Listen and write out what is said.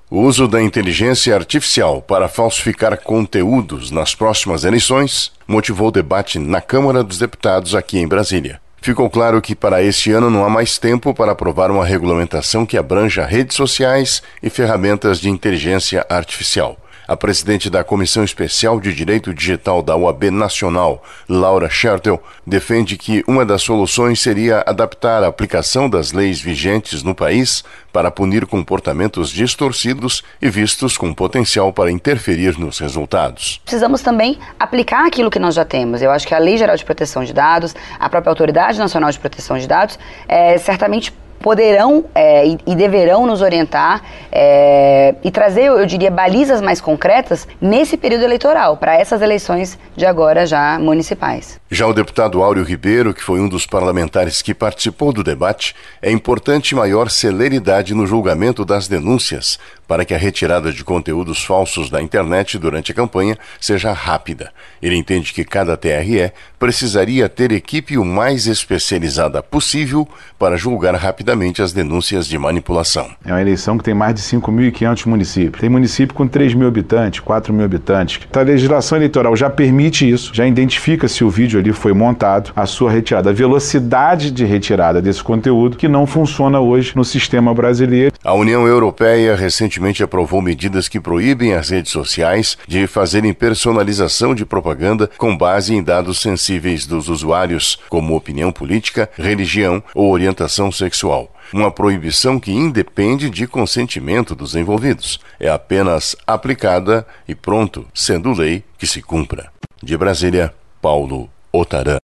O uso da inteligência artificial para falsificar conteúdos nas próximas eleições motivou debate na Câmara dos Deputados aqui em Brasília. Ficou claro que para este ano não há mais tempo para aprovar uma regulamentação que abranja redes sociais e ferramentas de inteligência artificial. A presidente da Comissão Especial de Direito Digital da OAB Nacional, Laura Schertel, defende que uma das soluções seria adaptar a aplicação das leis vigentes no país para punir comportamentos distorcidos e vistos com potencial para interferir nos resultados. Precisamos também aplicar aquilo que nós já temos. Eu acho que a Lei Geral de Proteção de Dados, a própria Autoridade Nacional de Proteção de Dados, certamente poderão e deverão nos orientar e trazer, eu diria, balizas mais concretas nesse período eleitoral, para essas eleições de agora já municipais. Já o deputado Áureo Ribeiro, que foi um dos parlamentares que participou do debate, é importante maior celeridade no julgamento das denúncias para que a retirada de conteúdos falsos da internet durante a campanha seja rápida. Ele entende que cada TRE precisaria ter equipe o mais especializada possível para julgar rapidamente as denúncias de manipulação. É uma eleição que tem mais de 5.500 municípios. Tem município com 3.000 habitantes, 4.000 habitantes. A legislação eleitoral já permite isso, já identifica se o vídeo ali foi montado, a sua retirada, a velocidade de retirada desse conteúdo, que não funciona hoje no sistema brasileiro. A União Europeia recentemente aprovou medidas que proíbem as redes sociais de fazerem personalização de propaganda com base em dados sensíveis dos usuários, como opinião política, religião ou orientação sexual. Uma proibição que independe de consentimento dos envolvidos. É apenas aplicada e pronto, sendo lei que se cumpra. De Brasília, Paulo Otarã.